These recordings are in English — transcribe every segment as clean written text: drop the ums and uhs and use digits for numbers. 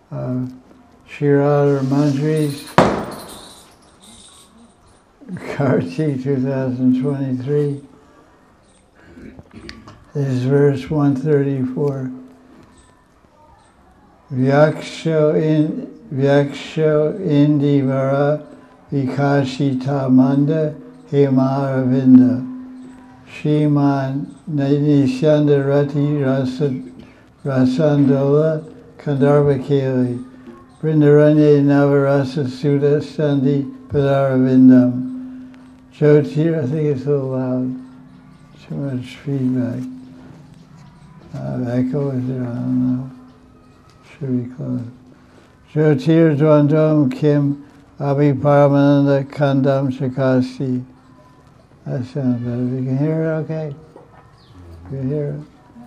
Shirada Mantris, Kartik 2023. This is verse 134. Vyaksho indivara vikashita manda hemaravinda Shriman Nishanda Rati Rasandola Kandarbakeli Vrindaranya Navarasa Sudha Sandhi Padaravindam Jyotir, I think it's a little loud, too much feedback. Echo is there, I don't know. Should be close. Jyotir Dwandam Kim Abhiparamananda Kandam Shakasi. That sounds better. You can hear it okay? You can hear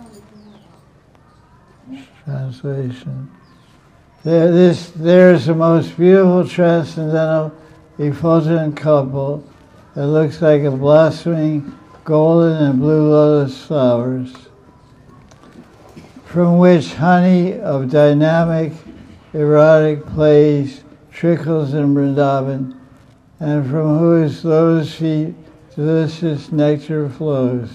it? Translation. There's the most beautiful transcendental effulgent couple that looks like a blossoming golden and blue lotus flowers, from which honey of dynamic, erotic plays trickles in Vrindavan, and from whose lotus feet delicious nectar flows.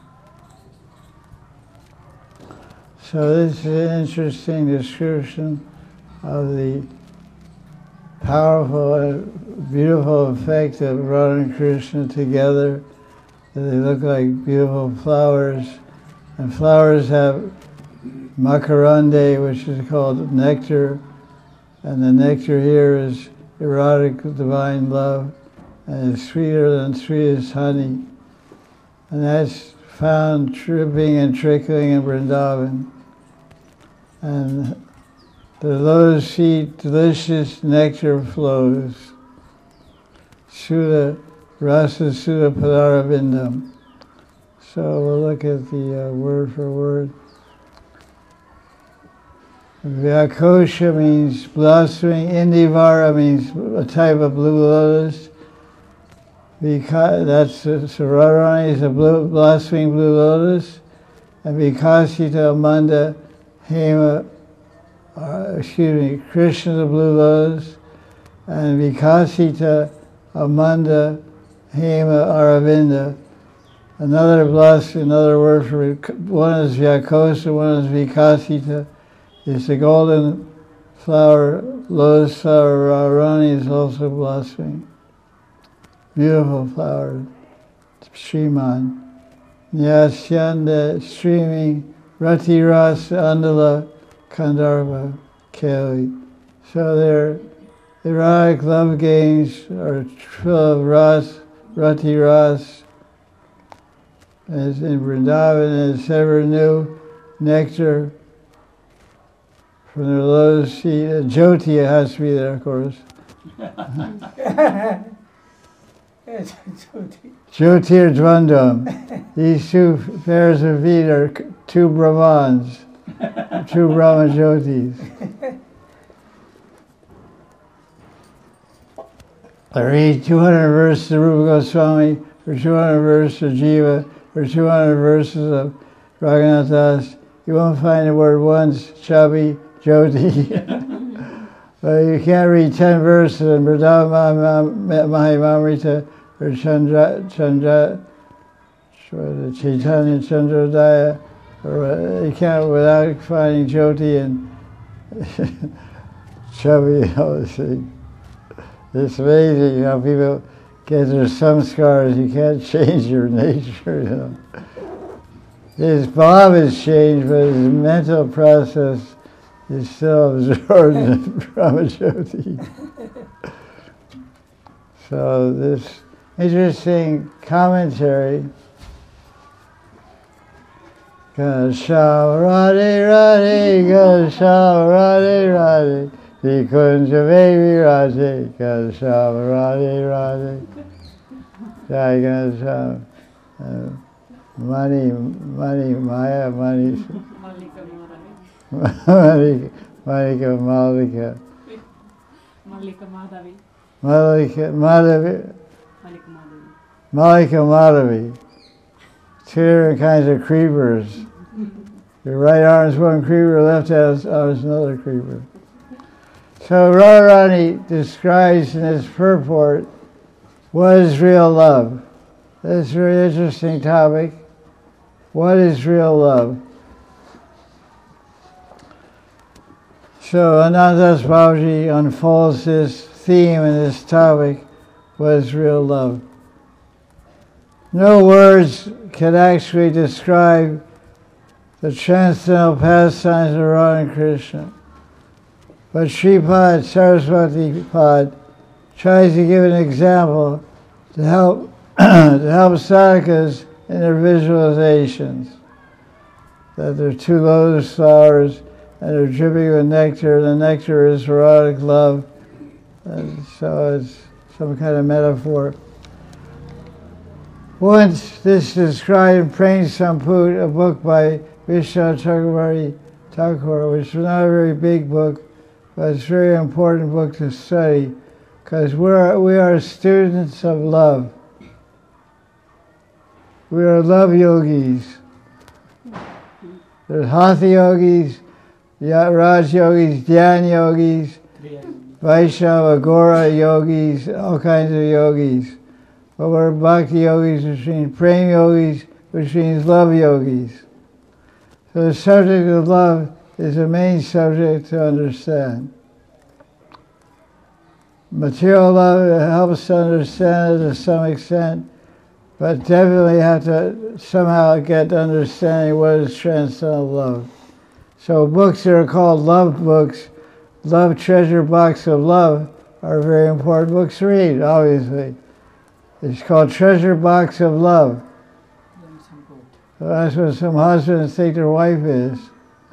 So this is an interesting description of the powerful and beautiful effect of Radha and Krishna together. They look like beautiful flowers, and flowers have makarande, which is called nectar, and the nectar here is erotic divine love, and it's sweeter than sweetest honey, and that's found dripping and trickling in Vrindavan. And the lotus feet, delicious nectar flows. Sudha, rasa Sudha Padaravindam. So we'll look at the word for word. Vyakosha means blossoming. Indivara means a type of blue lotus. That's Radharani is a blossoming blue lotus. And Vikasita Amanda Hema, Krishna the blue lotus, and Vikasita Amanda Hema Aravinda. Another word for it, one is Vyakosa, one is Vikasita. It's the golden flower, lotus flower, Radharani is also blossoming. Beautiful flower, Shriman. Nyasyanda, streaming, Rati Ras Andala Kandharva Keli. So their erotic love games are full of Rati Ras, as in Vrindavan, as ever new nectar from their lotus feet. Jyoti has to be there, of course. Jyotir Dvandam. These two pairs of feet are two Brahmans, two Brahma Jyotis. I read 200 verses of Rupa Goswami, or 200 verses of Jiva, or 200 verses of Raghunath Das. You won't find the word once, Chabi, Jyoti. But you can't read 10 verses in Vrindavan Mahimamrita or Chaitanya Chandrodaya, or you can't without finding Jyoti and Chabi and all this thing. It's amazing how people get their samskaras. You can't change your nature, you know. His bhav has changed, but his mental process is still absorbed in Brahmajyoti. So this interesting commentary. Gasham Radhe Radhe, Gasham Radhe Radhe, Vikunja Baby Radhe, Gasham Radhe Radhe, Jai Gasham, Mani Maya, Mani Malika Malika. Malika Madhavi. Malika Madhavi. Two different kinds of creepers. Your right arm's one creeper, left arm's another creeper. So Radharani describes in his purport what is real love. That's a very interesting topic. What is real love? So Anandas Babaji unfolds this theme and this topic, what is real love. No words can actually describe the transcendental pastimes of Radha and Krishna. But Sripad Saraswati Pad tries to give an example to help sadhakas in their visualizations. That there are two lotus flowers and they're dripping with nectar. The nectar is erotic love. And so it's some kind of metaphor. Once this is described in Prem Samput, a book by Vishwanath Chakravarti Thakur, which is not a very big book, but it's a very important book to study, because we are students of love. We are love yogis. There's Hatha yogis, Raj yogis, Dhyan yogis, Vaishnava, Gora yogis, all kinds of yogis. But we're bhakti yogis, which means prem yogis, which means love yogis. So the subject of love is the main subject to understand. Material love helps to understand it to some extent, but definitely have to somehow get to understanding what is transcendental love. So books that are called love books, Love Treasure Box of Love, are very important books to read, obviously. It's called Treasure Box of Love. So that's what some husbands think their wife is.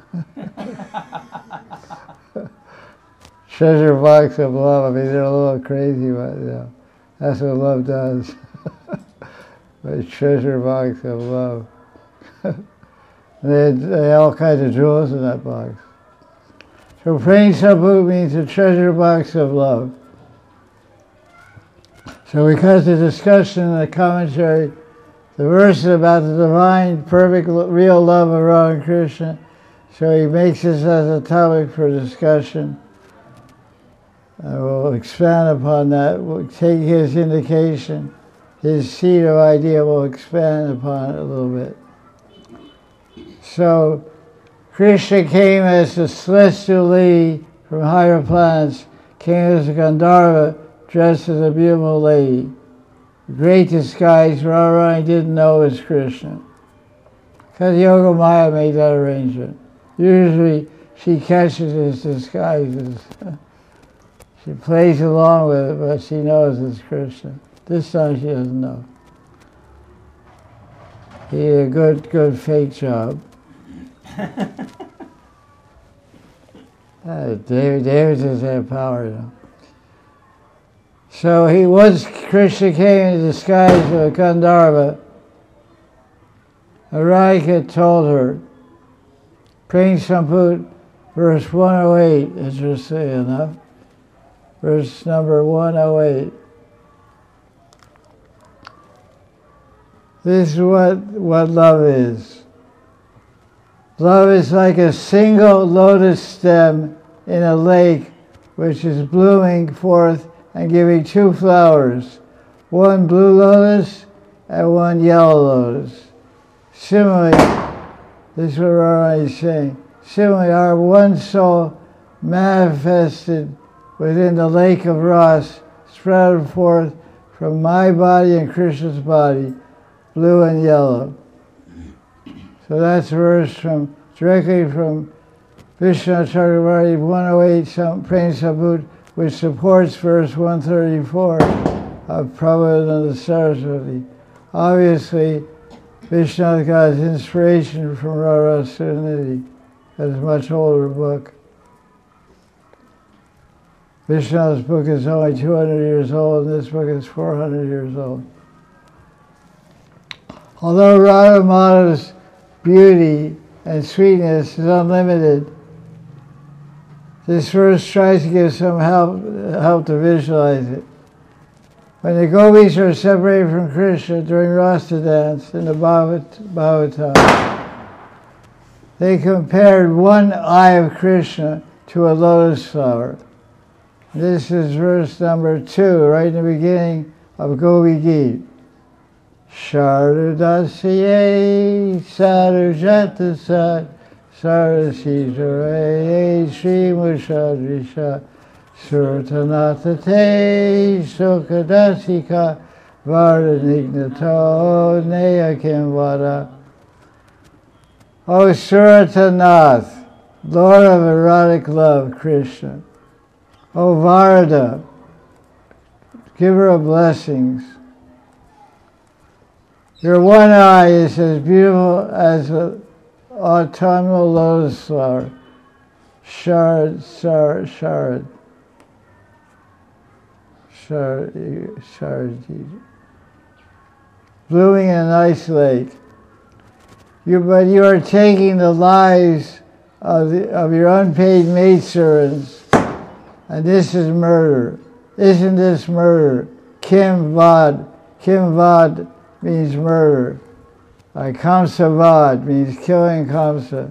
Treasure Box of Love. I mean, they're a little crazy, but that's what love does. But Treasure Box of Love. They had all kinds of jewels in that box. So Prem Samput means a treasure box of love. So we cut the discussion in the commentary, the verses about the divine, perfect, real love of Radha and Krishna. So he makes this as a topic for discussion. We'll expand upon that. We'll take his indication, his seed of idea, we'll expand upon it a little bit. So Krishna came as the celestial lady from higher planets, came as a Gandharva dressed as a beautiful lady. Great disguise Radharani didn't know was Krishna. Because Yoga Maya made that arrangement. Usually she catches his disguises. She plays along with it, but she knows it's Krishna. This time she doesn't know. He did a good fake job. David just had power, you know. So once Krishna came in the disguise of a Gandharva, Radhika told her, Prem Samput, verse 108, interesting enough, verse number 108. This is what love is. Love is like a single lotus stem in a lake which is blooming forth and giving two flowers, one blue lotus and one yellow lotus. Similarly, this is what Radharani is saying, similarly our one soul manifested within the lake of Ras, sprouted forth from my body and Krishna's body, blue and yellow. So that's a verse directly from Vishwanath Chakravarti 108 Prem Samput, which supports verse 134 of Prabhupada Saraswati. Obviously, Vishwanath got his inspiration from Radha Sudanidhi, that's a much older book. Vishwanath's book is only 200 years old, and this book is 400 years old. Although Radha Madhav's beauty and sweetness is unlimited, this verse tries to give some help to visualize it. When the gopis are separated from Krishna during Rasa dance in the Bhagavatam, they compared one eye of Krishna to a lotus flower. This is verse number 2, right in the beginning of Gopi Geet. Shardasye Sarujata Sarasitare Sri Mushadrisha Surtanatate Sukadasika Vardanignato Neyakim Vada. O Suratanath, Lord of erotic love, Krishna. O Varda, giver of blessings. Your one eye is as beautiful as an autumnal lotus flower. Shard. Blooming in an ice lake. But you are taking the lives of your unpaid maidservants, and this is murder. Isn't this murder? Kim Vad means murder. Kamsa Vad means killing Kamsa.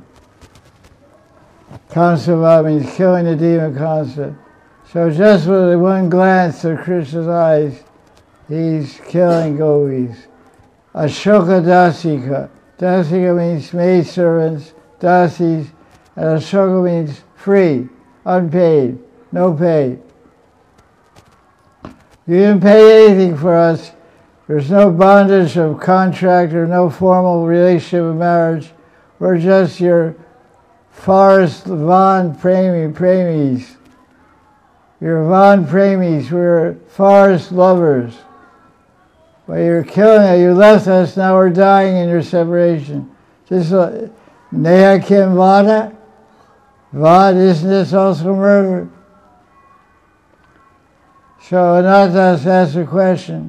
Kamsa Vad means killing the demon Kamsa. So just with one glance of Krishna's eyes, he's killing gopis. Ashoka Dasika. Dasika means maidservants, dasis, and Ashoka means free, unpaid, no pay. You didn't pay anything for us. There's no bondage of contract or no formal relationship of marriage. We're just your forest Van Premis. You're Van Premis. We're forest lovers. But you're killing us. You left us. Now we're dying in your separation. Just like Neha Kim Vada. Vad, isn't this also murder? So Anantas asked a question.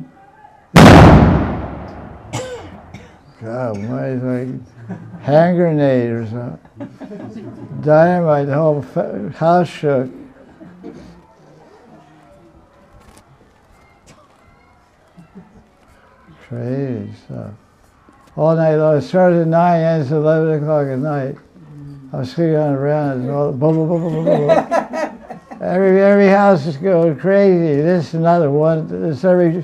God, why is like hand grenade or something? Dynamite, the whole house shook. Crazy stuff. All night long. It started at 9, ends at 11 o'clock at night. I was sitting on the ground and all boom, boom, boom, boom, boom, boom. Every house is going crazy. This another one. This every.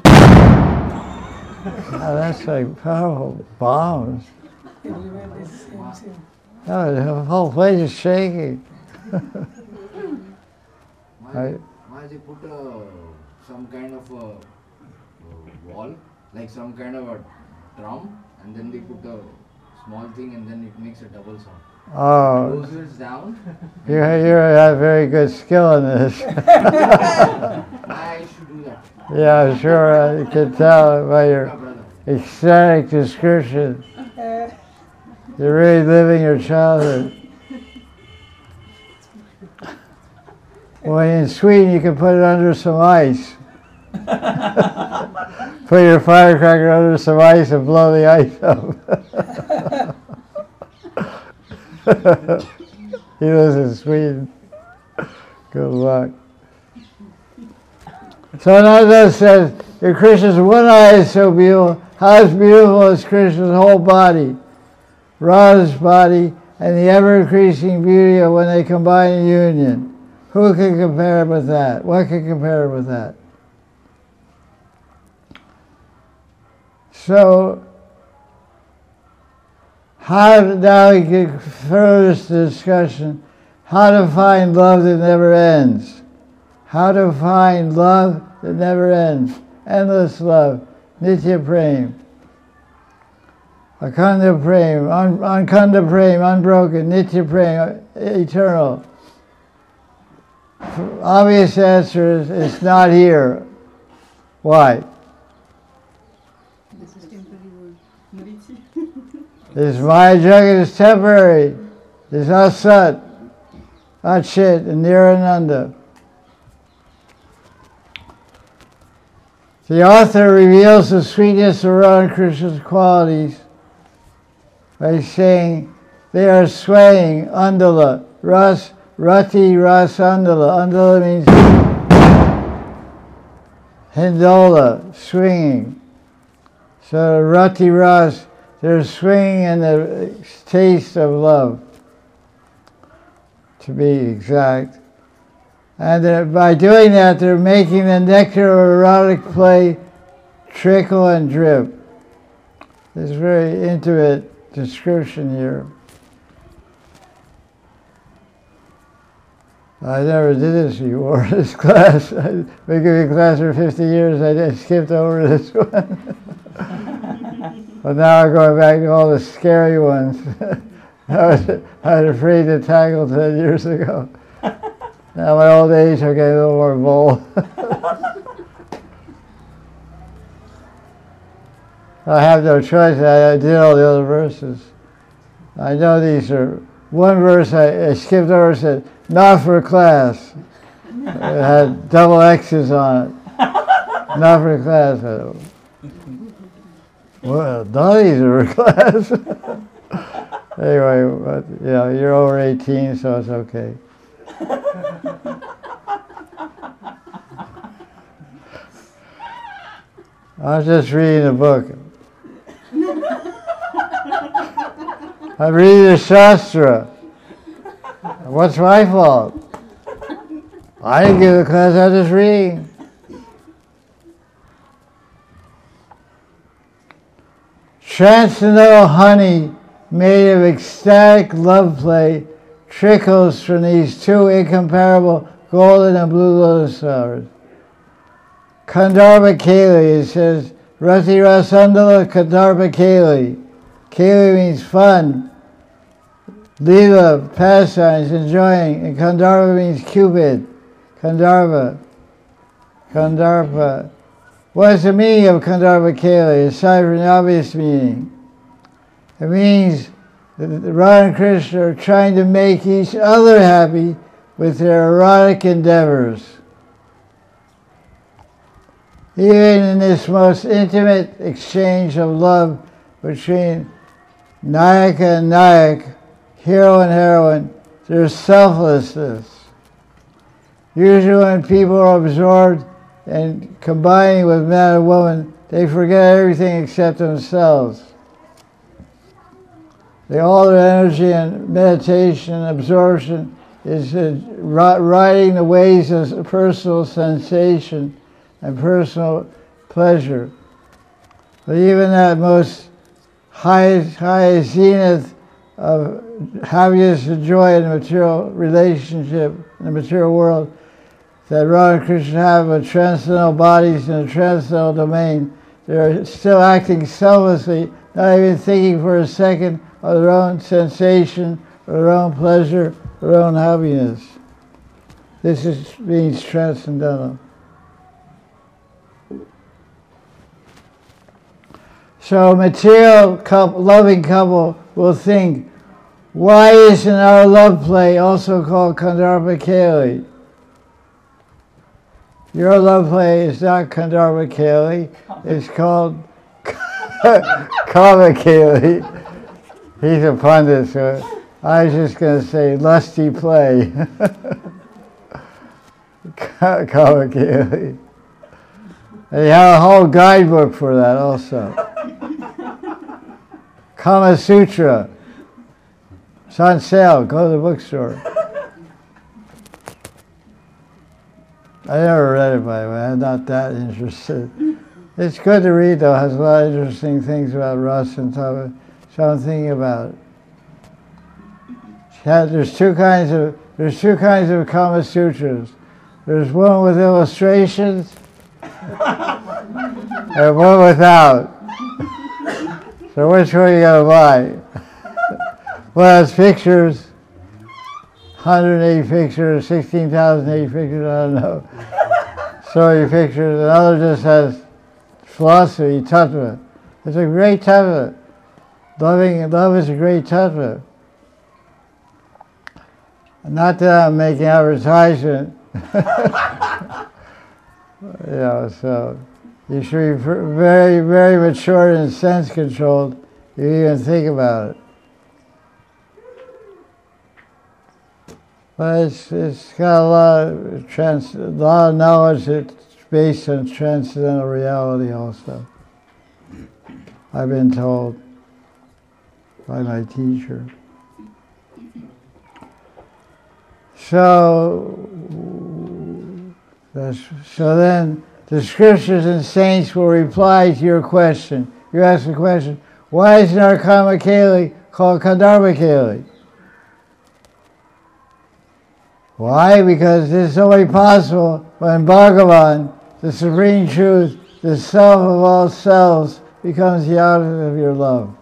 Oh, that's like powerful bombs. Oh, the whole place is shaking. Why they put some kind of a wall, like some kind of a drum, and then they put a small thing, and then it makes a double sound. Oh, Goes it down. you have very good skill in this. I should do that. Yeah, I'm sure I can tell by your ecstatic description. You're really living your childhood. Well, in Sweden, you can put it under some ice. Put your firecracker under some ice and blow the ice up. He lives in Sweden. Good luck. So Nanda says, if Krishna's one eye is so beautiful, how as beautiful is Krishna's whole body, Radha's body, and the ever-increasing beauty of when they combine in union. Who can compare with that? What can compare with that? So, now we can further this discussion, how to find love that never ends. How to find love that never ends. Endless love. Nitya Prem. Akhanda Prem. Ankanda Prem. Unbroken. Nitya Prem. Eternal. Obvious answer is it's not here. Why? This Maya Jagat is temporary. It's not Sat, not Chit, and Nirananda. The author reveals the sweetness of Radha Krishna's qualities by saying they are swaying, andala, rati ras andala. Andala means hindola, swinging. So rati ras, they're swinging in the taste of love, to be exact. And by doing that, they're making the nectar of erotic play trickle and drip. This very intimate description here. I never did this before, this class. I've been giving class for 50 years. I skipped over this one. But now I'm going back to all the scary ones I was afraid to tackle 10 years ago. Now my old age, I'm getting a little more bold. I have no choice. I did all the other verses. I know these are... One verse I skipped over and said, not for class. It had double X's on it. Not for class. Well, none of these are for class. Anyway, but, yeah, you're over 18, so it's okay. I was just reading a book. I'm reading the Shastra. What's my fault? I didn't give the class, I was just reading. Transcendental honey made of ecstatic love play trickles from these two incomparable golden and blue lotus flowers. Kandharva Keli, it says, Rati Rasandala Kandharva Keli. Keli means fun, Leela, pastimes, enjoying, and Kandharva means Cupid. Kandharva. Kandharva. What is the meaning of Kandharva Keli, aside from the obvious meaning? It means that Radha and Krishna are trying to make each other happy with their erotic endeavors. Even in this most intimate exchange of love between Nayaka and Nayak, hero and heroine, there's selflessness. Usually when people are absorbed and combining with man and woman, they forget everything except themselves. All their energy and meditation and absorption is riding the waves of personal sensation and personal pleasure. But even that most high zenith of happiness and joy in the material relationship, in the material world, that Radha and Krishna have with transcendental bodies in the transcendental domain, they're still acting selflessly, not even thinking for a second of their own sensation, or their own pleasure, their own happiness. This means transcendental. So a material loving couple will think, why isn't our love play also called Kandharva Keli? Your love play is not Kandharva Keli, it's called Kama Keli. He's a pundit, so I was just going to say lusty play. Kama Keli. They have a whole guidebook for that also. Kama Sutra. It's on sale. Go to the bookstore. I never read it, by the way. I'm not that interested. It's good to read, though. It has a lot of interesting things about Rasa and Tava. So I'm thinking about it. There's two kinds of Kama Sutras. There's one with illustrations and one without. So which one are you going to buy? One has pictures, 180 pictures, 16,080 pictures, I don't know. So many pictures. Another just has philosophy, tattva. It's a great tattva. Love is a great tattva. Not that I'm making advertisement. So you should be very, very mature and sense controlled if you even think about it. But it's got a lot of knowledge that's based on transcendental reality also. I've been told by my teacher. So So then the scriptures and saints will reply to your question. You ask the question, why is Narkama Kali called Kandharma Kali? Why? Because this is only possible when Bhagavan, the supreme truth, the self of all selves, becomes the object of your love.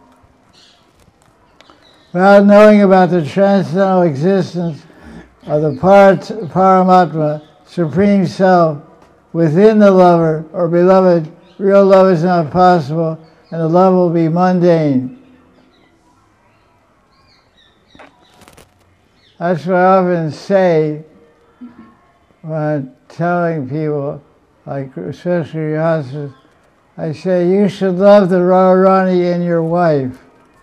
Without knowing about the transcendental existence of the Paramatma, supreme self, within the lover or beloved, real love is not possible, and the love will be mundane. That's what I often say when I'm telling people, like especially Yasas, I say, you should love the Radharani in your wife.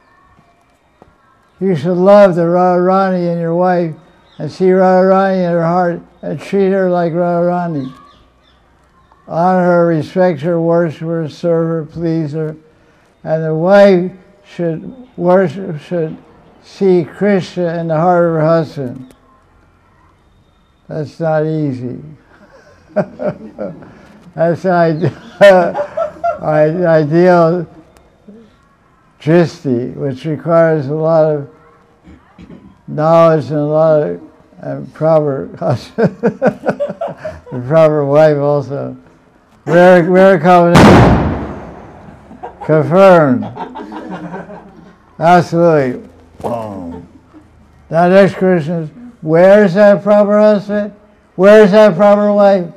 You should love the Radharani in your wife and see Radharani in her heart and treat her like Radharani. Honor her, respect her, worship her, serve her, please her. And the wife should see Krishna in the heart of her husband. That's not easy. That's an ideal dristi, which requires a lot of knowledge and a lot of proper the proper wife also. Rare combination. Confirmed. Absolutely. Boom. Now next question is, where's that proper husband? Where's that proper wife?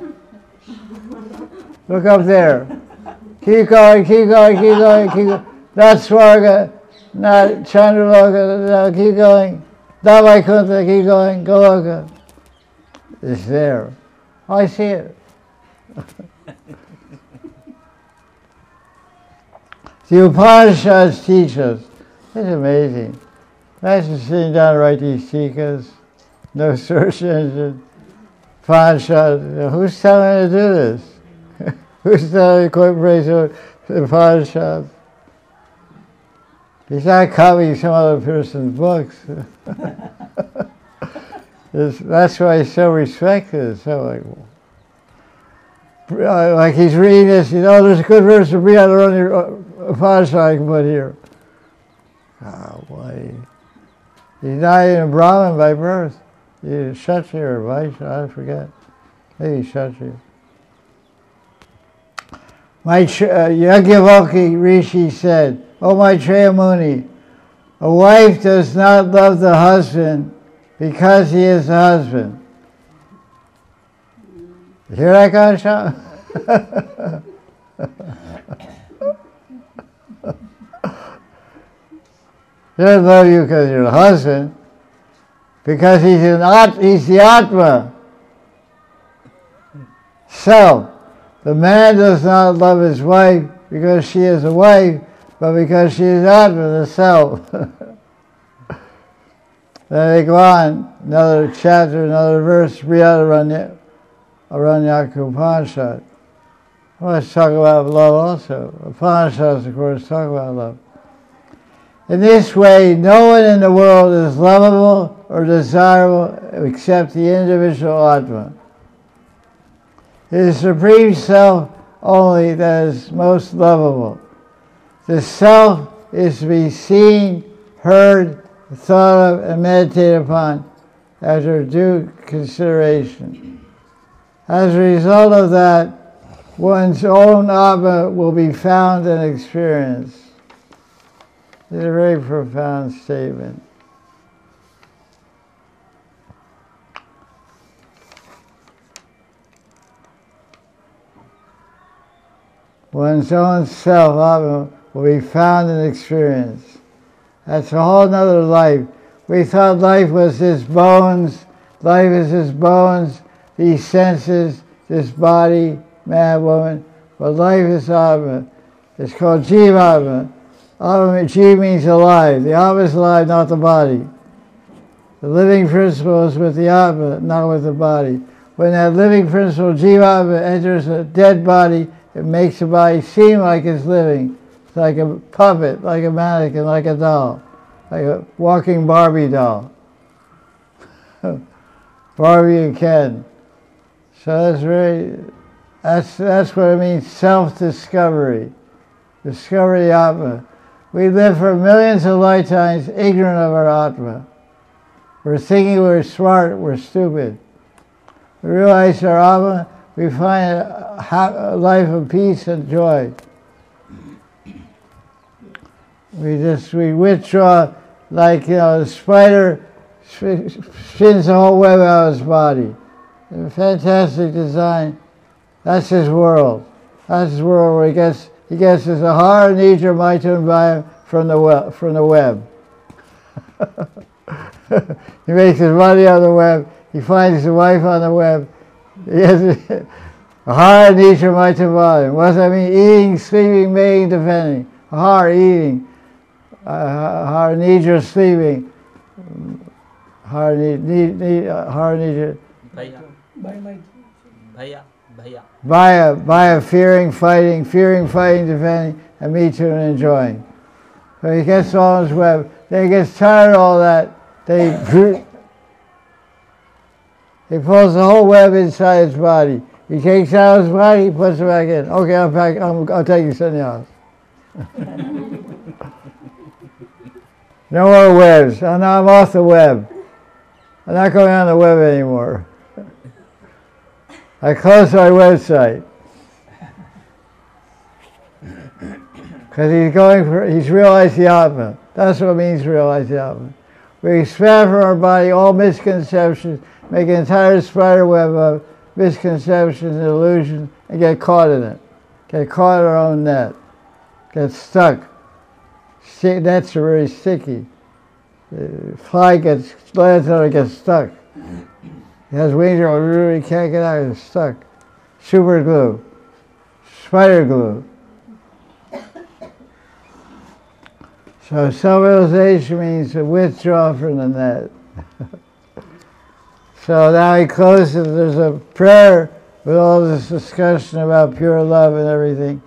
Look up there. Keep going, keep going, keep going, keep going. Not Swarga, not Chandraloka, no, keep going. Not Vaikuntha, keep going, Goloka. It's there. Oh, I see it. The Upanishads teach us. It's amazing. Imagine sitting down to write these tikas, no search engine, Upanishads. Who's telling you to do this? Who's telling you to incorporate the Upanishads? He's not copying some other person's books. That's why he's so respected. So like he's reading this, there's a good verse to read out of your Upanishad I can put here. Oh boy. He's not even a Brahmin by birth. He's Kshatriya or Vaishya, I forget. Maybe Kshatriya. Yajnavalkya Rishi said, "O Maitreya Muni, a wife does not love the husband because he is the husband." You hear that, Ganesha? He doesn't love you because you're the husband, because he's the Atma. Self. The man does not love his wife because she is a wife, but because she is Atma, the self. Then they go on, another chapter, another verse, read out Aranyaka Upanishad. Let's talk about love also. Upanishads, of course, talk about love. In this way, no one in the world is lovable or desirable except the individual Atma. It is Supreme Self only that is most lovable. The Self is to be seen, heard, thought of, and meditated upon after due consideration. As a result of that, one's own Atma will be found and experienced. It's a very profound statement. One's own self, Atma, will be found and experienced. That's a whole nother life. We thought life was this bones, life is this bones, these senses, this body, man, woman, but life is Atma. It's called Jivatma. Jiva means alive. The Atma is alive, not the body. The living principle is with the Atma, not with the body. When that living principle, Jivatma, enters a dead body, it makes the body seem like it's living. It's like a puppet, like a mannequin, like a doll, like a walking Barbie doll. Barbie and Ken. So that's what it means, self-discovery. Discover the Atma. We live for millions of lifetimes ignorant of our Atma. We're thinking we're smart, we're stupid. We realize our Atma, we find a life of peace and joy. We withdraw, like, the spider spins the whole web out of his body. A fantastic design. That's his world. That's his world where he gets his Ahara, Nidra, Maitha, and Vaya from the web. He makes his money on the web. He finds his wife on the web. He has Ahara, Nidra, Maitha, Vaya. What does that mean? Eating, sleeping, mating, defending. Ahara, eating. Ahara, Nidra, sleeping. Ahara, Nidra. Vaya, fearing, fighting, defending, and me too, and enjoying. So he gets all his web. Then he gets tired of all that. He pulls the whole web inside his body. He takes out his body, he puts it back in. Okay, I'll take you something else. No more webs. Now I'm off the web. I'm not going on the web anymore. I closed my website. Because he's realized the Atma. That's what it means to realize the Atma. We expand from our body all misconceptions, make an entire spider web of misconceptions and illusions, and get caught in it. Get caught in our own net. Get stuck. Nets are very sticky. The fly lands on it, gets stuck. It has wings, it really can't get out, it's stuck. Super glue. Spider glue. So self-realization means to withdraw from the net. So now he closes, there's a prayer with all this discussion about pure love and everything.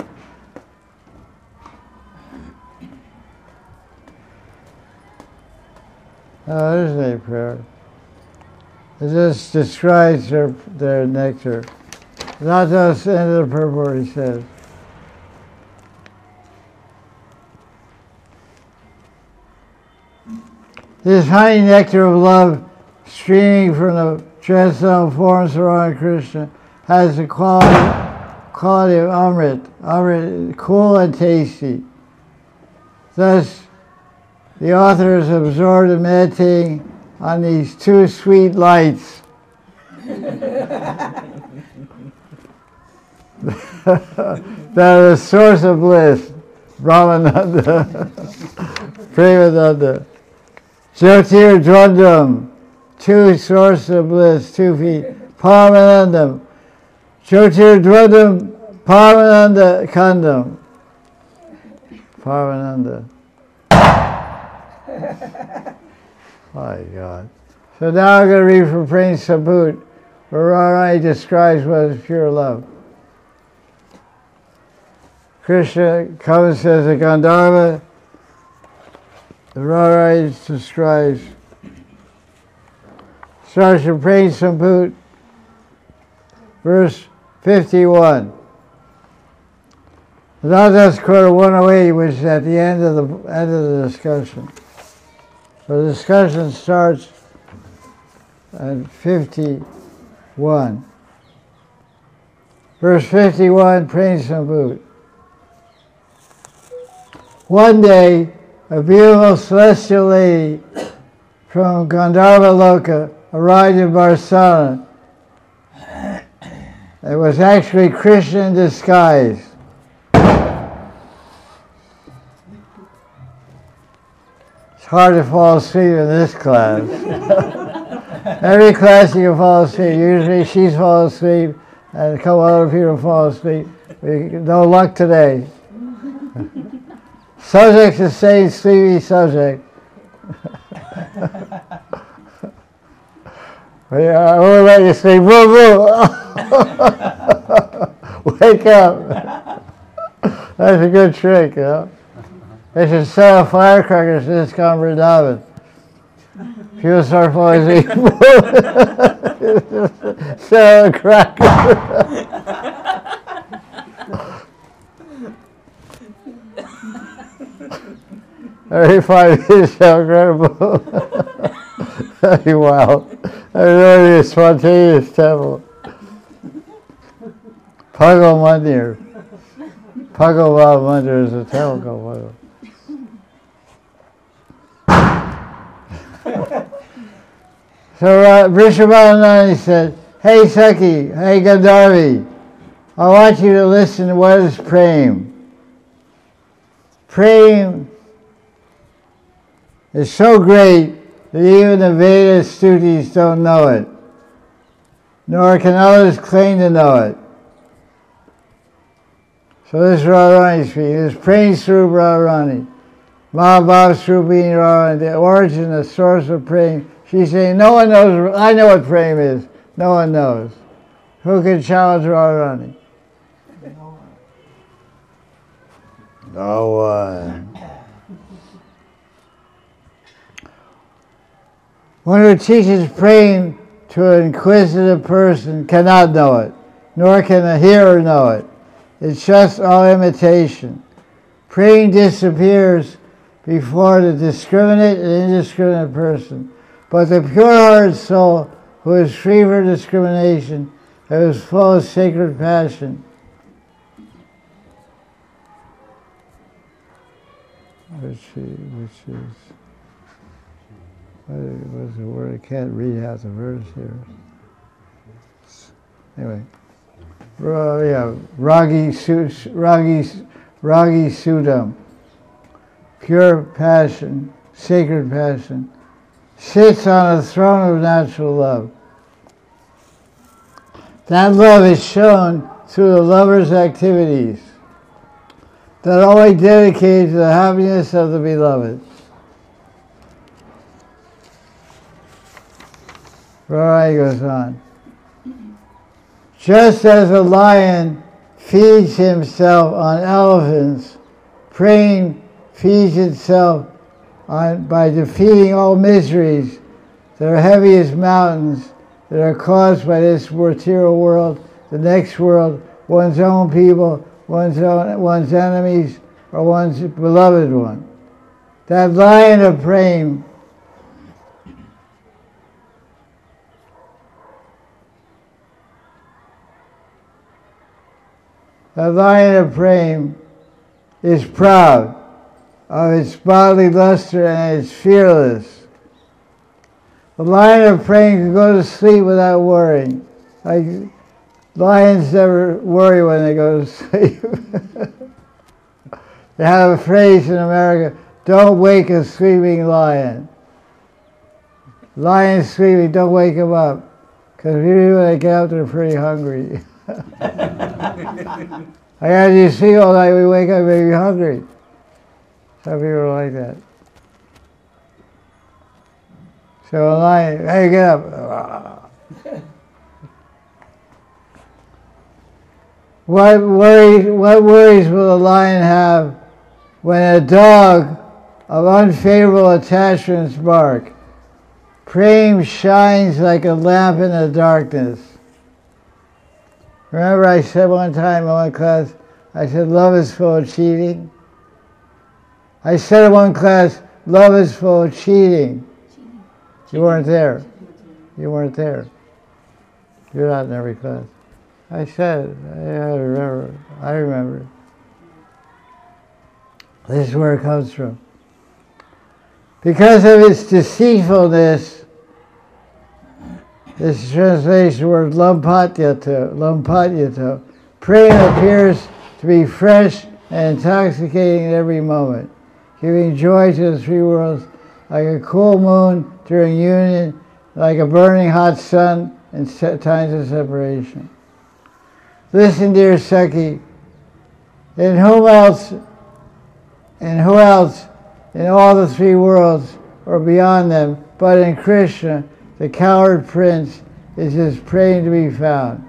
Oh, there's a prayer. It just describes their nectar. Not just the end of the purport, he says. This honey nectar of love streaming from the transcendental forms of Radha Krishna has the quality of Amrit. Amrit, cool and tasty. Thus, the author is absorbed in meditating on these two sweet lights. That are the source of bliss. Brahmananda, Premananda. Jyotir Dvandam, two sources of bliss, 2 feet. Paramanandam. Jyotir Dvandam, Paramananda Kandam. Paramananda. My God. So now I'm going to read from Prem Sabut, where Radharani describes what is pure love. Krishna comes as a Gandharva. The Radharani describes. Starts from Prem Sabut, verse 51. That's quarter 108, which is at the end of the discussion. So the discussion starts at 51. Verse 51, Prem Sabut. One day, a beautiful celestial lady from Gandharva Loka arrived in Barsana. It was actually Krishna in disguise. It's hard to fall asleep in this class. Every class you can fall asleep. Usually she's falling asleep and a couple other people fall asleep. No luck today. Subject's the same sleepy subject. I won't let you sleep. Boo, boo. Wake up. That's a good trick, you know. They should sell firecrackers to this Vrindavan. She'll start falling asleep. Sell a cracker. Every 5 years, so incredible. Wow. I really a spontaneous temple. Pago Mandir. Pago Mandir is a temple called Pago. So Vrishabhanani said, "Hey Saki, hey Gandharvi, I want you to listen to what is Prem. Prem is so great that even the Veda Stutis don't know it, nor can others claim to know it." So this is Radharani speaking. This is Prem Swarup Radharani. Mahabhav Swarupini Radharani, the origin, the source of Prem. She's saying, no one knows, I know what Prem is. No one knows. Who can challenge Radharani? No one. One who teaches Prem to an inquisitive person cannot know it, nor can the hearer know it. It's just all imitation. Prem disappears before the discriminate and indiscriminate person. But the pure-hearted soul, who is free from discrimination, who is full of sacred passion, which is, what was the word? I can't read out the verse here. Anyway, Ragi Sudam, pure passion, sacred passion, sits on a throne of natural love. That love is shown through the lover's activities that are only dedicated to the happiness of the beloved. Radharani goes on. Just as a lion feeds himself on elephants, Prem feeds itself by defeating all miseries that are heavy as mountains that are caused by this material world, the next world, one's own people, one's enemies, or one's beloved one. That lion of Prem is proud of its bodily luster and it's fearless. The lion of Prem can go to sleep without worrying. Like lions never worry when they go to sleep. They have a phrase in America, don't wake a sleeping lion. Lion's sleeping, don't wake him up. Because usually when they get up, they're pretty hungry. I got you see all night, we wake up maybe hungry. Some people are like that. So a lion, hey, get up. What worries will a lion have when a dog of unfavorable attachments bark? Prem shines like a lamp in the darkness. Remember I said one time in one class, I said love is full of cheating. I said in one class, love is full of cheating. You weren't there. You weren't there. You're not in every class. I said it. I remember. This is where it comes from. Because of its deceitfulness, this translation word lampatyato, Prem appears to be fresh and intoxicating at every moment, giving joy to the three worlds like a cool moon during union, like a burning hot sun in times of separation. Listen, dear Saki, in who else in all the three worlds or beyond them, but in Krishna, the coward prince, is his prey to be found.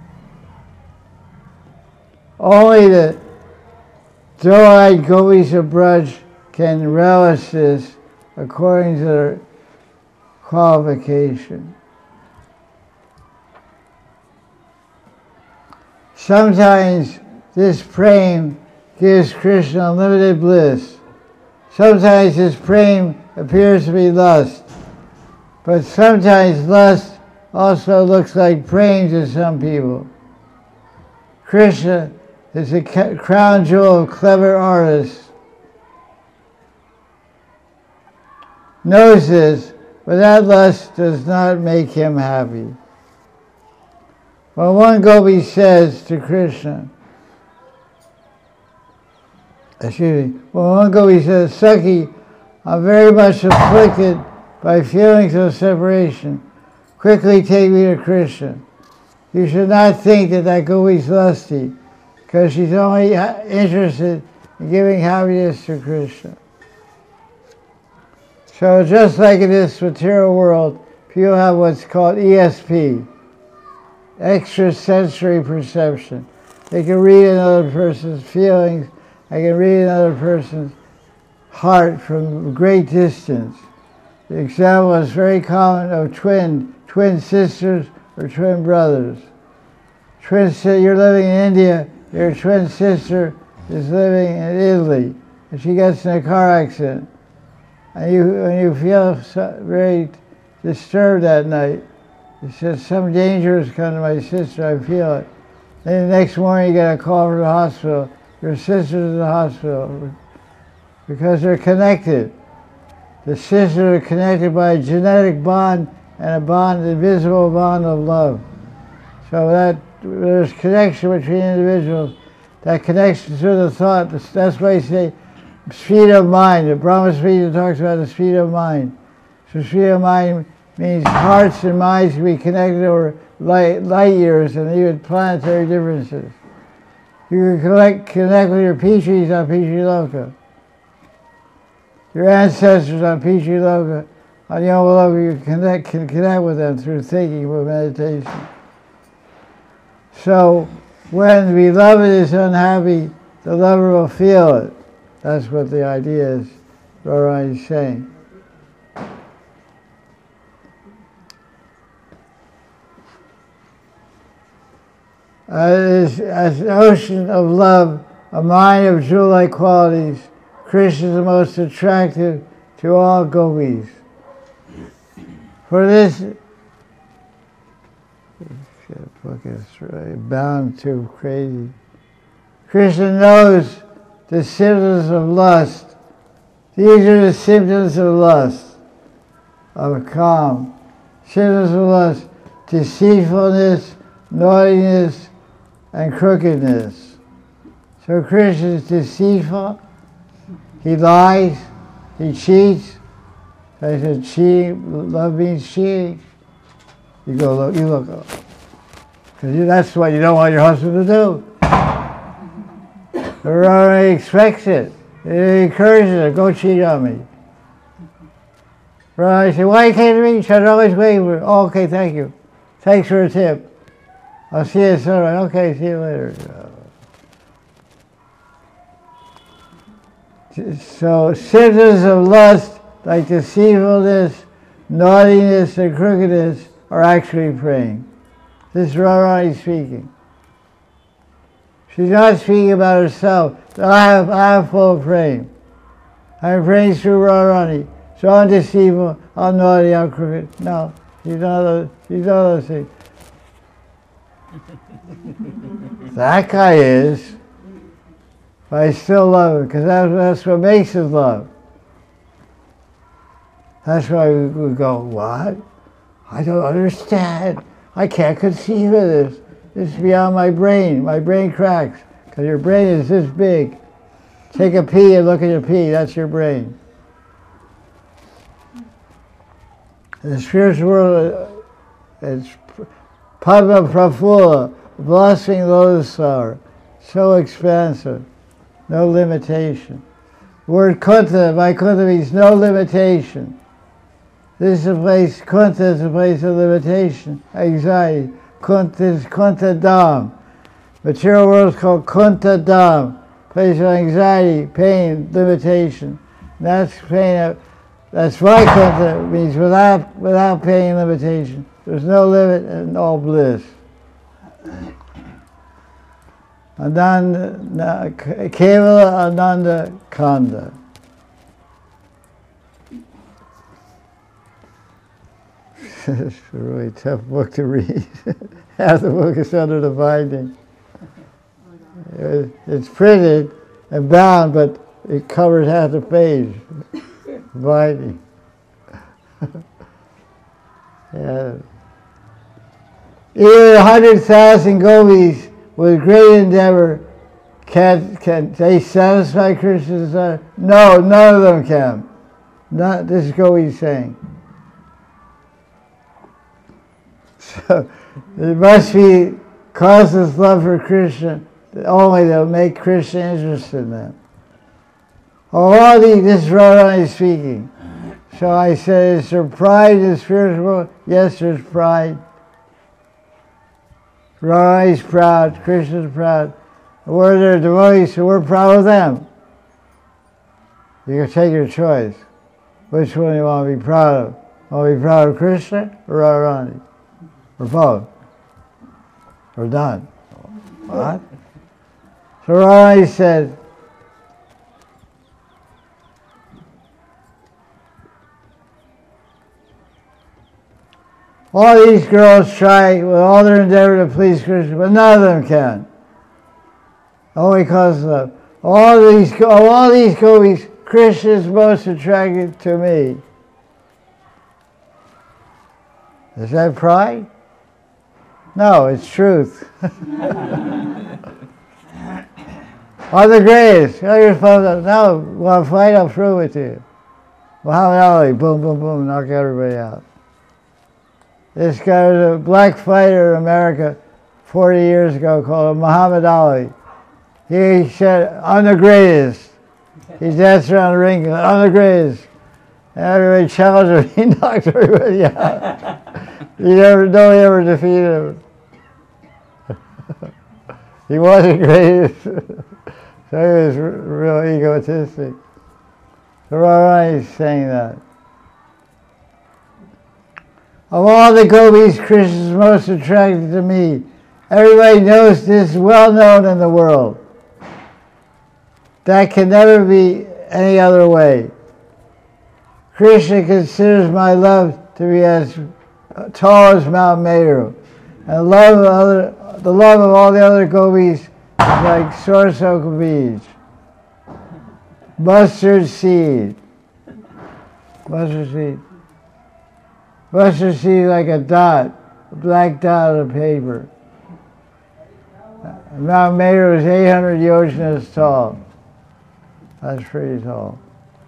Only the doe-eyed gopis of Braj can relish this according to qualification. Sometimes this prema gives Krishna unlimited bliss. Sometimes this prema appears to be lust. But sometimes lust also looks like prema to some people. Krishna is a crown jewel of clever artists. Knows this, but that lust does not make him happy. When one gopi says to Krishna, when one gopi says, Sakhi, I'm very much afflicted by feelings of separation. Quickly take me to Krishna. You should not think that that gopi is lusty, because she's only interested in giving happiness to Krishna. So just like in this material world, people have what's called ESP, extrasensory perception. They can read another person's feelings. They can read another person's heart from great distance. The example is very common of twin sisters or twin brothers. You're living in India, your twin sister is living in Italy, and she gets in a car accident. And you feel very disturbed that night. You says, some danger has come to my sister, I feel it. Then the next morning you get a call from the hospital. Your sister's in the hospital. Because they're connected. The sisters are connected by a genetic bond and an invisible bond of love. So that there's connection between individuals. That connection through the thought, that's why you say speed of mind. The Brahma Samhita talks about the speed of mind. So speed of mind means hearts and minds can be connected over light years and even planetary differences. You can connect with your Pitris on Pitri Loka. Your ancestors on Pitri Loka, on Yoma Loka, you can connect with them through thinking with meditation. So when the beloved is unhappy, the lover will feel it. That's what the idea is, Radharani is saying. As an ocean of love, a mind of jewel-like qualities, Krishna is the most attractive to all gopis. For this, book is really bound too crazy. Krishna knows the symptoms of lust. These are the symptoms of lust, of calm. Symptoms of lust, deceitfulness, naughtiness, and crookedness. So Krishna is deceitful, he lies, he cheats. I said cheating, love means cheating. You look up. Because that's what you don't want your husband to do. Radharani expects it. It encourages her, go cheat on me. Radharani said, why you came to me? She's always waiting for me. Oh, okay, thank you. Thanks for a tip. I'll see you soon. Okay, see you later. So symptoms of lust, like deceitfulness, naughtiness, and crookedness, are actually praying. This is Radharani speaking. She's not speaking about herself. I have full of praying. I'm praying through Radharani. So I'm deceitful, I'm naughty, I'm crooked. No, she's not those things. That guy is, but I still love him, because that's what makes us love. That's why we go, what? I don't understand. I can't conceive of this. This is beyond my brain. My brain cracks, because your brain is this big. Take a pea and look at your pea, that's your brain. In the spiritual world, it's Padma Prafula, blossoming lotus flower, so expansive, no limitation. The word Kunta, Vaikuntha means no limitation. This is a place, Kunta is a place of limitation, anxiety. Kunta is Kunta Dham. Material world is called Kunta Dham, place of anxiety, pain, limitation. And that's pain That's Vaikuntha, means without pain and limitation. There's no limit and all bliss. Ananda, Kevala Ananda Kanda. It's a really tough book to read. Half the book is under the binding. It's printed and bound, but it covers half the page. Binding. Yeah. Even 100,000 gopis with great endeavor can they satisfy Krishna's desire? No, none of them can. Not this is Gopi saying. So it must be causeless love for Krishna only that will make Krishna interested in them. All these, this is Radharani speaking. So I said, is there pride in the spiritual world? Yes, there's pride. Radharani's proud, Krishna's proud. We're their devotees, so we're proud of them. You can take your choice. Which one you want to be proud of? Want to be proud of Krishna or Radharani? Or both? Or none? What? So Radharani said, all these girls try with all their endeavor to please Krishna, but none of them can. Only because of love. All these gopis, Krishna is most attracted to me. Is that pride? No, it's truth. I'm the greatest. No, want to fight? I'll prove it to you. Muhammad Ali, boom, boom, boom, knock everybody out. This guy was a black fighter in America 40 years ago called Muhammad Ali. He said, I'm the greatest. He danced around the ring, I'm the greatest. And everybody challenged him, he knocked everybody out. Nobody ever defeated him. He wasn't greatest. So he was real egotistic. So Radharani is saying that. Of all the gopis, Krishna is most attracted to me. Everybody knows this, well known in the world. That can never be any other way. Krishna considers my love to be as tall as Mount Meru. And the love of all the other gopis is like sorsoka beads. Mustard seed. Mustard seed. Mustard seed like a dot, a black dot on paper. Mount Meru is 800 yojanas tall. That's pretty tall.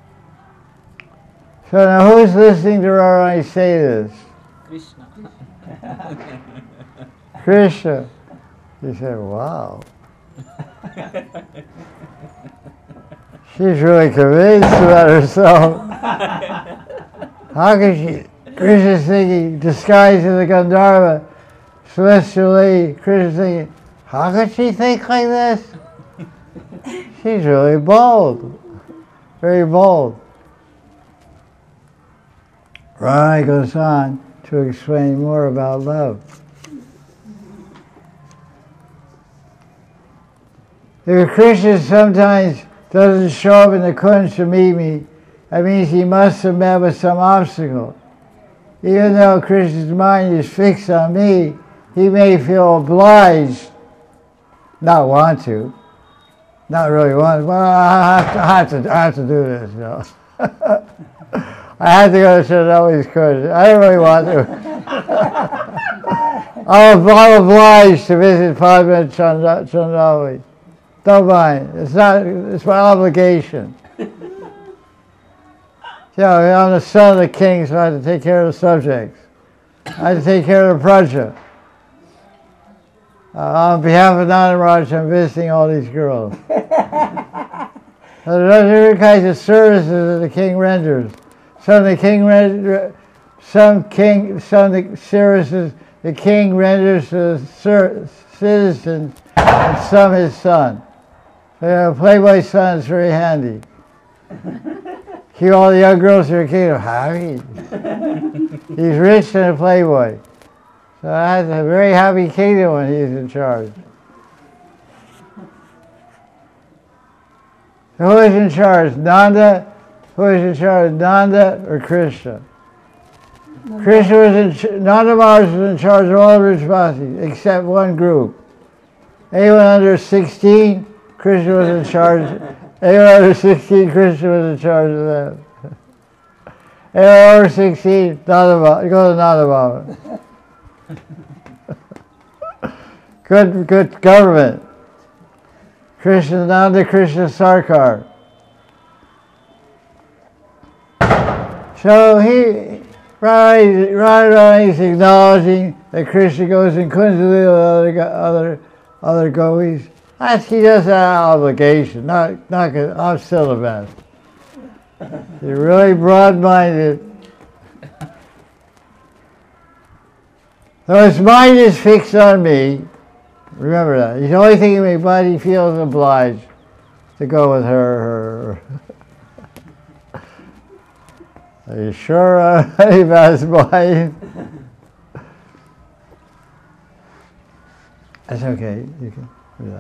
So now who's listening to Radharani say this? Krishna. Krishna. He said, wow. She's really convinced about herself. How could she? Krishna's thinking, disguised as a Gandharva, celestial lady. Krishna's thinking, how could she think like this? She's really bold. Very bold. Radharani goes on to explain more about love. If Krishna sometimes doesn't show up in the kunj to meet me, that means he must have met with some obstacle. Even though Krishna's mind is fixed on me, he may feel obliged, not want to, not really want to, well, I have to do this, you know. I had to go to Chandrali's kunj. I don't really want to. I'm obliged to visit Padma and Chandrali. Don't mind. It's my obligation. You know, I'm the son of the king, so I have to take care of the subjects. I have to take care of the praja. On behalf of Nandaraj, I'm visiting all these girls. There's different kinds of services that the king renders. Some of the services the king renders to the citizens, and some his son. So, Playboy's son is very handy. keep all the young girls in her kingdom happy. He's rich and a playboy. So that's a very happy kingdom when he's in charge. Who is in charge? Nanda? Who is in charge? Nanda or Krishna? Krishna Nanda Maharaj was in charge of all the Vrajavasis except one group. Anyone under 16, Krishna was in charge. Anyone under 16, Krishna was in charge of them. Anyone over 16, Nanda Baba, go to Nanda Baba. Good government. Krishna Nanda Krishna Sarkar. So Radharani is acknowledging that Krishna goes in Kunjalila with other gopis. He does that obligation, not because I'm still the best. You're really broad-minded. Though his mind is fixed on me, remember that. He's only thinking of me, but he feels obliged to go with her. Are you sure about his mind? That's okay. You can relax.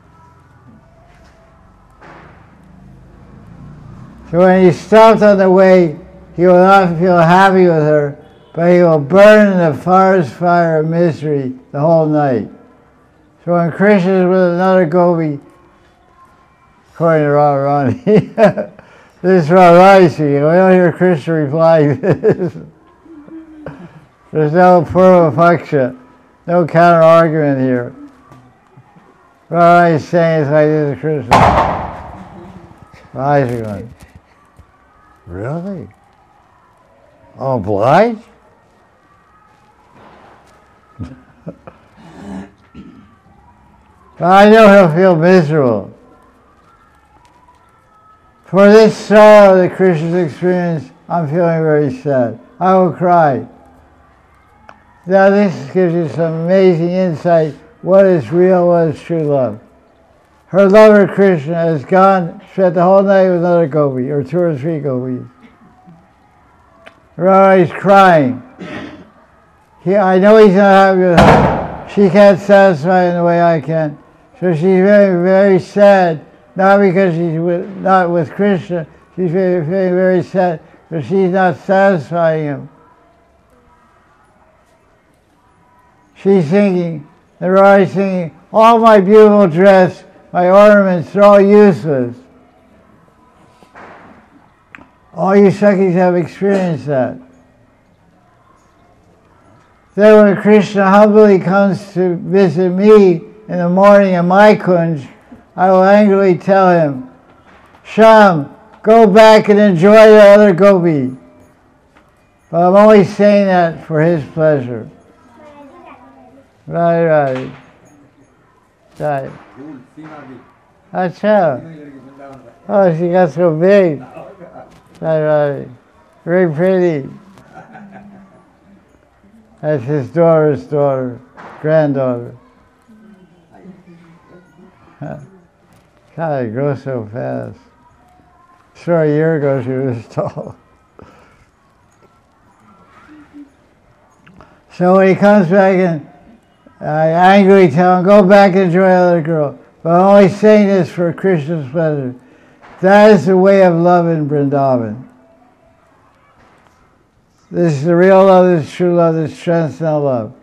So when he stops on the way, he will not feel happy with her, but he will burn in the forest fire of misery the whole night. So when Krishna is with another gopi, according to Radharani, this is Radharani speaking. We don't hear Krishna replying this. There's no purva paksha, no counter argument here. Radharani is saying it's like this to Krishna. Eyes are going, really? Obliged? I know he'll feel miserable. For this sorrow that Krishna's experienced, I'm feeling very sad. I will cry. Now this gives you some amazing insight. What is real, what is true love? Her lover Krishna has spent the whole night with another gopi, or 2 or 3 gopis. Radharani's crying. I know he's not happy with her. She can't satisfy in the way I can. So she's very, very sad. Not because she's not with Krishna. She's very, very sad because she's not satisfying him. She's thinking, the Radharani's thinking, all my beautiful dress, my ornaments, they're all useless. All you Sakhis have experienced that. Then when Krishna humbly comes to visit me in the morning in my kunj, I will angrily tell him, Sham, go back and enjoy the other gopi. But I'm only saying that for his pleasure. Right. Acha. Oh, she got so big. Right. Very pretty. That's his daughter's daughter, granddaughter. God, it grows so fast. Sure, a year ago she was tall. So when he comes back and I angrily tell him, go back and enjoy the other girl. But I'm only saying this for Krishna's pleasure. That is the way of love in Vrindavan. This is the real love, this is true love, this is transcendental love.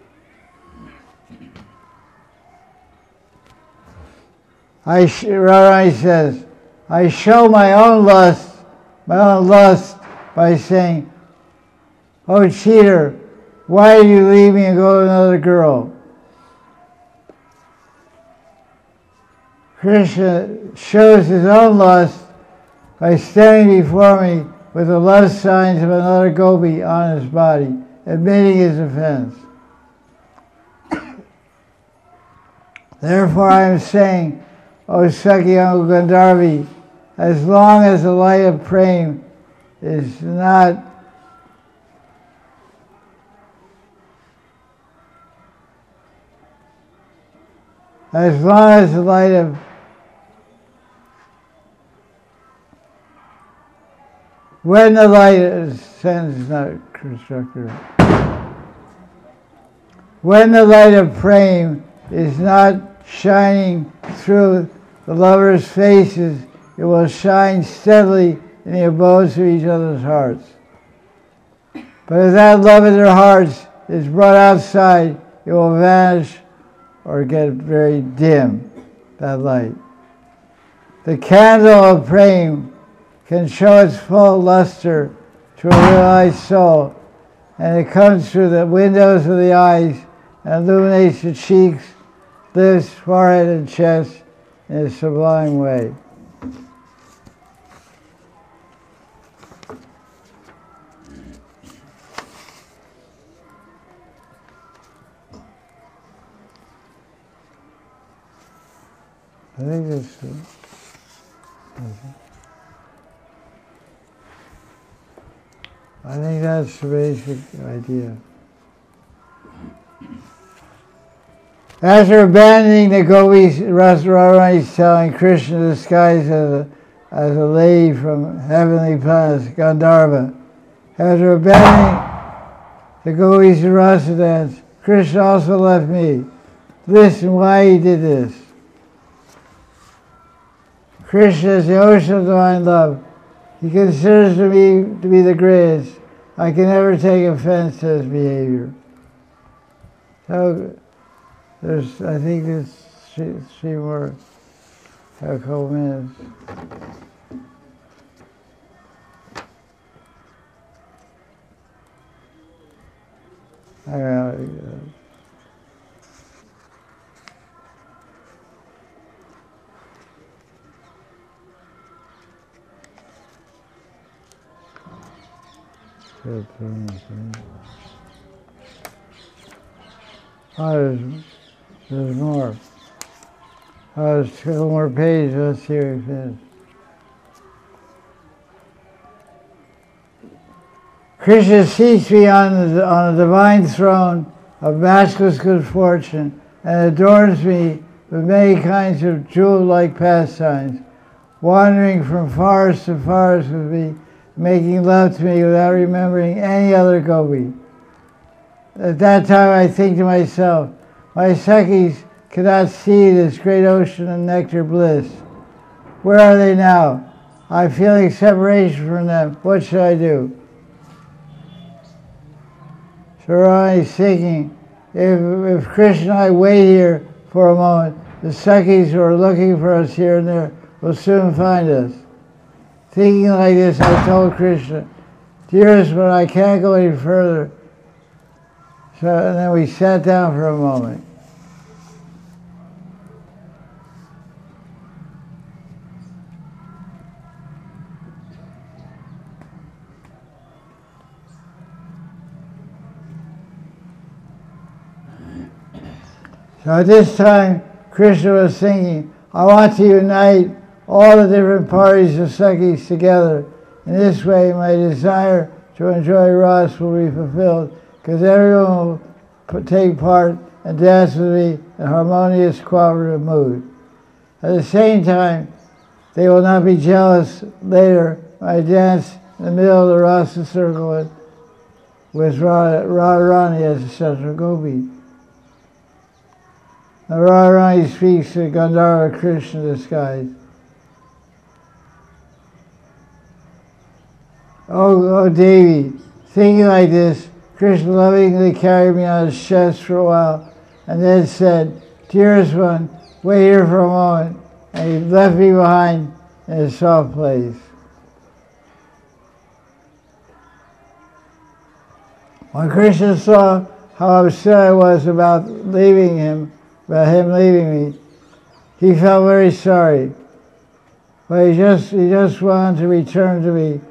Radharani says, I show my own lust by saying, oh cheater, why did you leave me and go to another girl? Krishna shows his own lust by standing before me with the love signs of another gopi on his body, admitting his offense. Therefore I am saying, O Sakyango Gandharvi, as long as the light of prema is not as long as the light of When the light, sentence is not constructive. When the light of praying is not shining through the lovers' faces, it will shine steadily in the abodes of each other's hearts. But if that love in their hearts is brought outside, it will vanish or get very dim, that light. The candle of praying can show its full luster to a realized soul, and it comes through the windows of the eyes and illuminates the cheeks, lips, forehead, and chest in a sublime way. I think that's the basic idea. After abandoning the gopis, Radharani is telling Krishna disguised as a lady from heavenly planets, Gandharva. After abandoning the gopis and rasa dance, Krishna also left me. Listen why he did this. Krishna is the ocean of divine love. He considers me to be the greatest. I can never take offense to his behavior. So, I think there's 3 more, a couple minutes. There's more. There's 2 more pages. Let's see what it says. Krishna seats me on a divine throne of matchless good fortune and adorns me with many kinds of jewel-like pastimes, wandering from forest to forest with me, making love to me without remembering any other gopi. At that time I think to myself, my Sakhis cannot see this great ocean of nectar bliss. Where are they now? I'm feeling separation from them. What should I do? So Radharani is thinking, if Krishna and I wait here for a moment, the Sakhis who are looking for us here and there will soon find us. Thinking like this, I told Krishna, dearest one, I can't go any further. So, and then we sat down for a moment. So at this time, Krishna was thinking, I want to unite all the different parties of Sakhis together. In this way, my desire to enjoy Ras will be fulfilled, because everyone will take part and dance with me in harmonious, cooperative mood. At the same time, they will not be jealous later when I dance in the middle of the Rasa circle with Radharani as the central gopi. Now Radharani speaks to Gandharva Krishna disguised. Oh Devi, thinking like this, Krishna lovingly carried me on his chest for a while and then said, dearest one, wait here for a moment, and he left me behind in a soft place. When Krishna saw how upset I was about him leaving me, he felt very sorry, but he just wanted to return to me.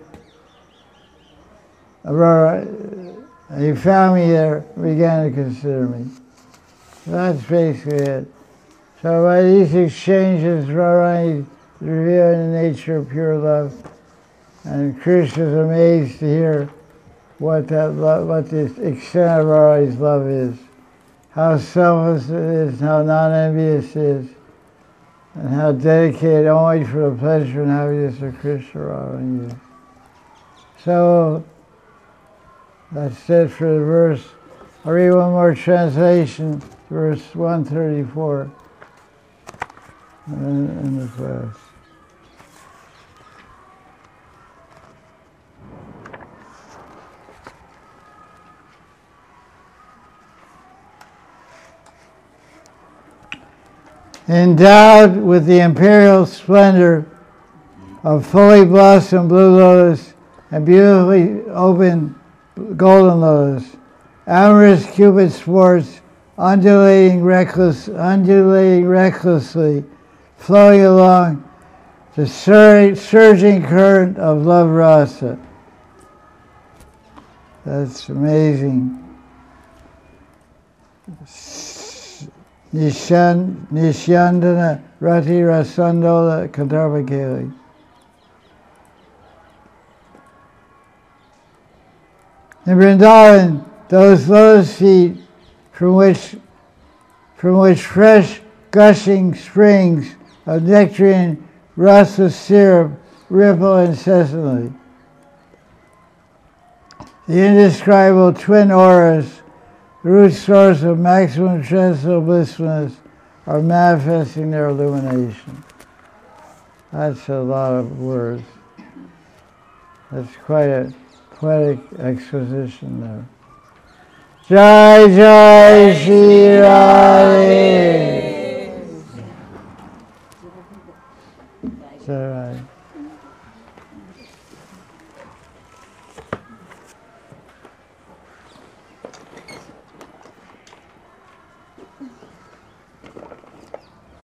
And he found me there and began to consider me. So that's basically it. So by these exchanges, Radharani is revealing the nature of pure love, and Krishna is amazed to hear what the extent of Radharani's love is, how selfless it is, how non-envious it is, and how dedicated only for the pleasure and happiness of Krishna Radharani is. So that's it for the verse. I'll read one more translation, verse 134 in the class. Endowed with the imperial splendor of fully blossomed blue lotus and beautifully open golden lotus, amorous Cupid sports, undulating recklessly, flowing along the surging current of love rasa. That's amazing. Nishyandana Rati Rasandola Kantarbakeli. In Vrindavan, those lotus feet from which fresh gushing springs of nectarine rasa syrup ripple incessantly. The indescribable twin auras, the root source of maximum transcendental blissfulness, are manifesting their illumination. That's a lot of words. That's quite a poetic exposition there. Jai Jai Shri Radhe. Is that right?